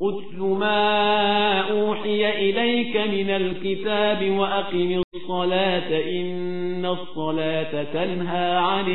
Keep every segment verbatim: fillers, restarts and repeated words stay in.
اتل ما اوحی الیک من الكتاب واقم الصلاة ان الصلاة تنہى عن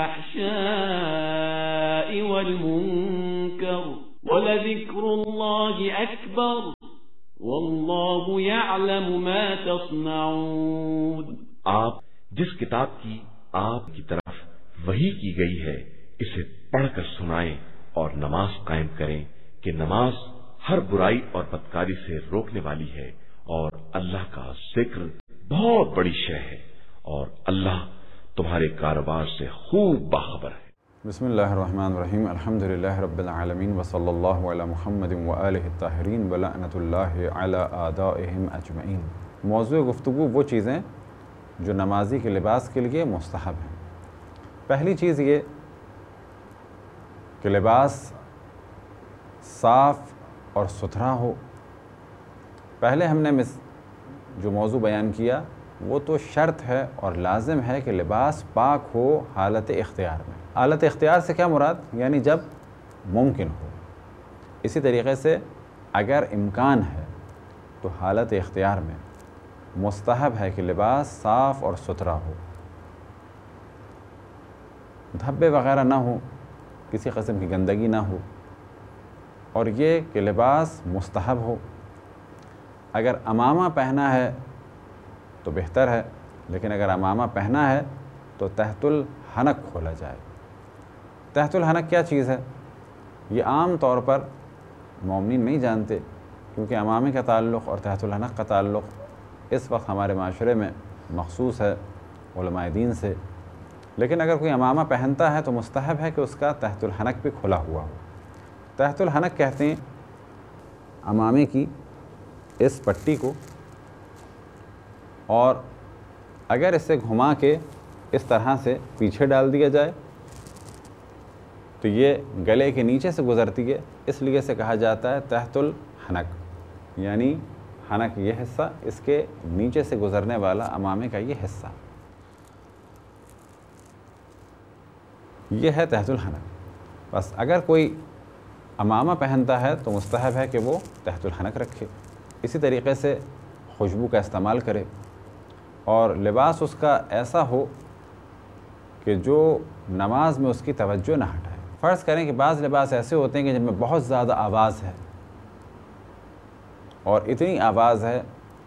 الفحشاء والمنکر ولذکر اللہ اکبر واللہ یعلم ما تصنعون۔ آپ جس کتاب کی آپ کی طرف وحی کی گئی ہے اسے پڑھ کر سنائیں اور نماز قائم کریں کہ نماز ہر برائی اور بدکاری سے روکنے والی ہے، اور اللہ کا ذکر بہت بڑی شے ہے، اور اللہ تمہارے کاروبار سے خوب باخبر ہے۔ بسم اللہ الرحمن الرحیم، الحمد للہ رب العالمین وصلی اللہ علی محمد وآلہ الطاہرین ولعنۃ اللہ علی اعدائہم اجمعین۔ موضوع گفتگو وہ چیزیں جو نمازی کے لباس کے لیے مستحب ہیں۔ پہلی چیز یہ کہ لباس صاف اور ستھرا ہو۔ پہلے ہم نے جو موضوع بیان کیا وہ تو شرط ہے اور لازم ہے کہ لباس پاک ہو حالت اختیار میں۔ حالت اختیار سے کیا مراد؟ یعنی جب ممکن ہو۔ اسی طریقے سے اگر امکان ہے تو حالت اختیار میں مستحب ہے کہ لباس صاف اور ستھرا ہو، دھبے وغیرہ نہ ہو، کسی قسم کی گندگی نہ ہو، اور یہ کہ لباس مستحب ہو۔ اگر عمامہ پہنا ہے تو بہتر ہے، لیکن اگر عمامہ پہنا ہے تو تحت الحنک کھولا جائے۔ تحت الحنک کیا چیز ہے؟ یہ عام طور پر مومنین نہیں جانتے، کیونکہ عمامے کا تعلق اور تحت الحنک کا تعلق اس وقت ہمارے معاشرے میں مخصوص ہے علماء دین سے۔ لیکن اگر کوئی عمامہ پہنتا ہے تو مستحب ہے کہ اس کا تحت الحنک بھی کھلا ہوا ہو۔ تحت الحنک کہتے ہیں عمامے کی اس پٹی کو، اور اگر اسے گھما کے اس طرح سے پیچھے ڈال دیا جائے تو یہ گلے کے نیچے سے گزرتی ہے، اس لیے سے کہا جاتا ہے تحت الحنک، یعنی حنک یہ حصہ، اس کے نیچے سے گزرنے والا عمامے کا یہ حصہ، یہ ہے تحت الحنک۔ بس اگر کوئی عمامہ پہنتا ہے تو مستحب ہے کہ وہ تحت الحنک رکھے۔ اسی طریقے سے خوشبو کا استعمال کرے، اور لباس اس کا ایسا ہو کہ جو نماز میں اس کی توجہ نہ ہٹائے۔ فرض کریں کہ بعض لباس ایسے ہوتے ہیں کہ جن میں بہت زیادہ آواز ہے، اور اتنی آواز ہے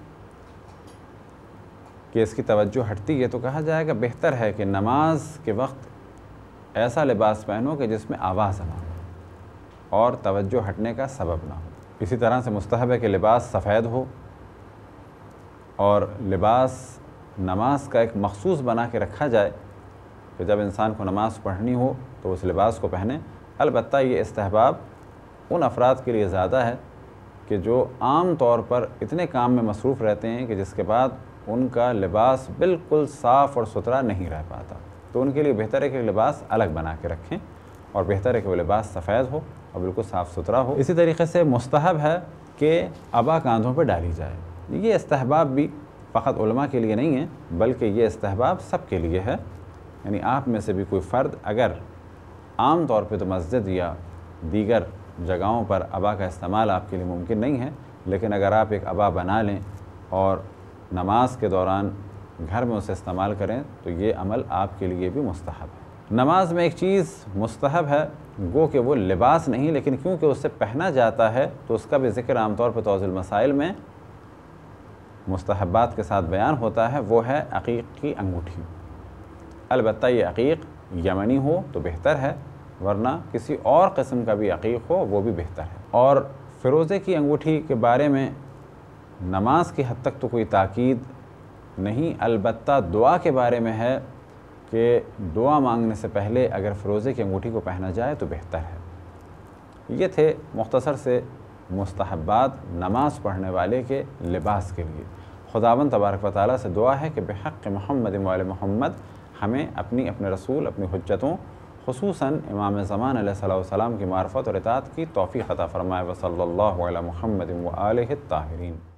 کہ اس کی توجہ ہٹتی ہے، تو کہا جائے گا بہتر ہے کہ نماز کے وقت ایسا لباس پہنو کہ جس میں آواز نہ ہو اور توجہ ہٹنے کا سبب نہ ہو۔ اسی طرح سے مستحب ہے کہ لباس سفید ہو، اور لباس نماز کا ایک مخصوص بنا کے رکھا جائے کہ جب انسان کو نماز پڑھنی ہو تو اس لباس کو پہنے۔ البتہ یہ استحباب ان افراد کے لیے زیادہ ہے کہ جو عام طور پر اتنے کام میں مصروف رہتے ہیں کہ جس کے بعد ان کا لباس بالکل صاف اور ستھرا نہیں رہ پاتا، تو ان کے لیے بہتر ہے کہ لباس الگ بنا کے رکھیں، اور بہتر ہے کہ وہ لباس سفید ہو اور بالکل صاف ستھرا ہو۔ اسی طریقے سے مستحب ہے کہ عبا کاندھوں پہ ڈالی جائے۔ یہ استحباب بھی فقط علماء کے لیے نہیں ہے، بلکہ یہ استحباب سب کے لیے ہے، یعنی آپ میں سے بھی کوئی فرد اگر عام طور پہ تو مسجد یا دیگر جگہوں پر عبا کا استعمال آپ کے لیے ممکن نہیں ہے، لیکن اگر آپ ایک عبا بنا لیں اور نماز کے دوران گھر میں اسے استعمال کریں تو یہ عمل آپ کے لیے بھی مستحب ہے۔ نماز میں ایک چیز مستحب ہے، گو کہ وہ لباس نہیں، لیکن کیونکہ اس سے پہنا جاتا ہے تو اس کا بھی ذکر عام طور پر توضیح المسائل میں مستحبات کے ساتھ بیان ہوتا ہے، وہ ہے عقیق کی انگوٹھی۔ البتہ یہ عقیق یمنی ہو تو بہتر ہے، ورنہ کسی اور قسم کا بھی عقیق ہو وہ بھی بہتر ہے۔ اور فیروزے کی انگوٹھی کے بارے میں نماز کی حد تک تو کوئی تاکید نہیں، البتہ دعا کے بارے میں ہے کہ دعا مانگنے سے پہلے اگر فیروزے کی انگوٹھی کو پہنا جائے تو بہتر ہے۔ یہ تھے مختصر سے مستحبات نماز پڑھنے والے کے لباس کے لیے۔ خداوند تبارک و تعالیٰ سے دعا ہے کہ بحق محمد و آل محمد ہمیں اپنی اپنے رسول اپنی حجتوں خصوصاً امام زمان علیہ الصلوۃ والسلام کی معرفت اور اطاعت کی توفیق عطا فرمائے۔ وصلی اللہ علی محمد و آلہ الطاہرین۔